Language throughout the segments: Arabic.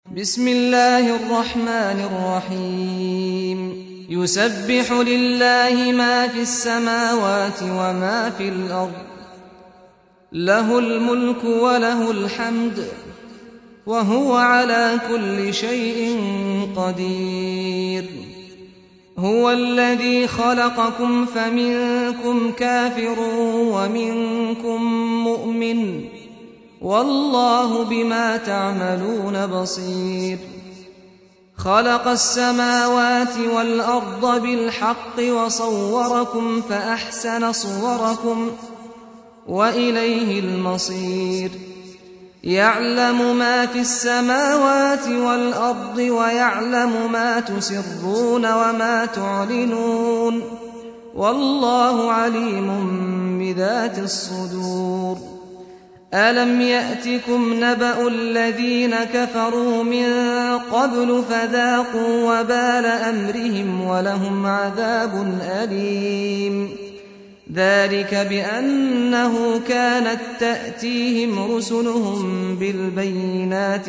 بسم الله الرحمن الرحيم يسبح لله ما في السماوات وما في الأرض له الملك وله الحمد وهو على كل شيء قدير هو الذي خلقكم فمنكم كافر ومنكم مؤمن والله بما تعملون بصير خلق السماوات والأرض بالحق وصوركم فأحسن صوركم وإليه المصير يعلم ما في السماوات والأرض ويعلم ما تسرون وما تعلنون والله عليم بذات الصدور ألم يأتكم نبأ الذين كفروا من قبل فذاقوا وبال أمرهم ولهم عذاب أليم ذلك بأنه كانت تأتيهم رسلهم بالبينات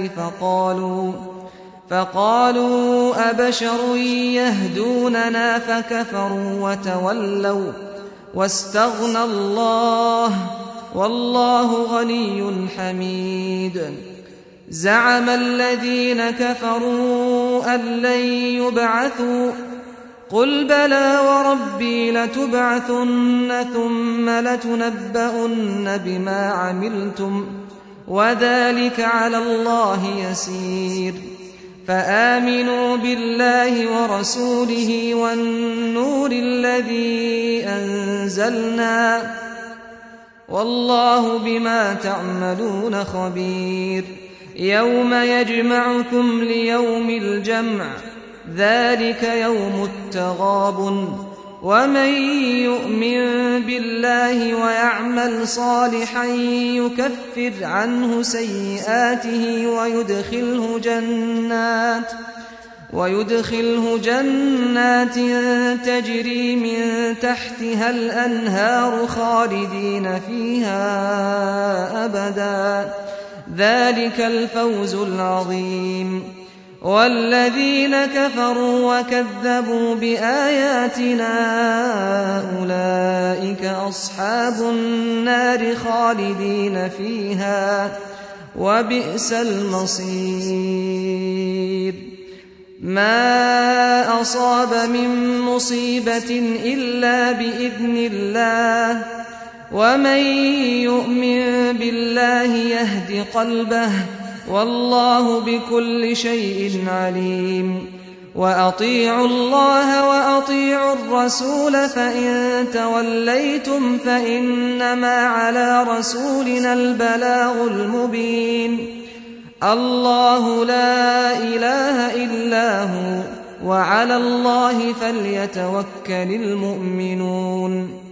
فقالوا أبشر يهدوننا فكفروا وتولوا واستغنى الله والله غني حميد زعم الذين كفروا أن لن يبعثوا قل بلى وربي لتبعثن ثم لتنبؤن بما عملتم وذلك على الله يسير فآمنوا بالله ورسوله والنور الذي أنزلنا والله بما تعملون خبير يوم يجمعكم ليوم الجمع ذلك يوم التغابن ومن يؤمن بالله ويعمل صالحا يكفر عنه سيئاته ويدخله جنات تجري من تحتها الأنهار خالدين فيها أبدا ذلك الفوز العظيم والذين كفروا وكذبوا بآياتنا أولئك أصحاب النار خالدين فيها وبئس المصير ما أصاب من مصيبة إلا بإذن الله ومن يؤمن بالله يهد قلبه والله بكل شيء عليم وأطيعوا الله وأطيعوا الرسول فإن توليتم فإنما على رسولنا البلاغ المبين الله لا إله إلا هو وعلى الله فليتوكل المؤمنون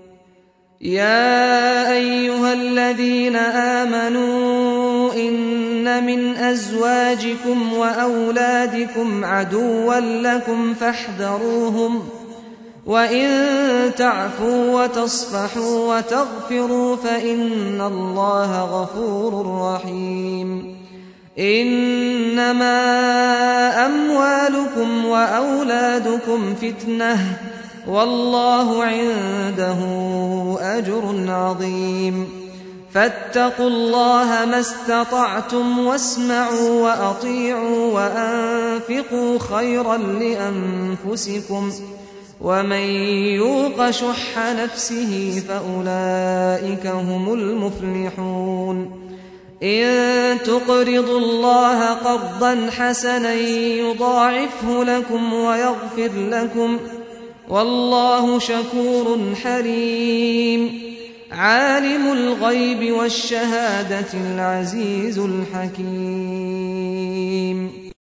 يا أيها الذين آمنوا إن من أزواجكم وأولادكم عدوا لكم فاحذروهم وإن تعفوا وتصفحوا وتغفروا فإن الله غفور رحيم إنما أموالكم وأولادكم فتنة والله عنده أجر عظيم فاتقوا الله ما استطعتم واسمعوا وأطيعوا وأنفقوا خيرا لأنفسكم ومن يوق شح نفسه فأولئك هم المفلحون إن تقرضوا الله قرضا حسنا يضاعفه لكم ويغفر لكم والله شكور حليم عالم الغيب والشهادة العزيز الحكيم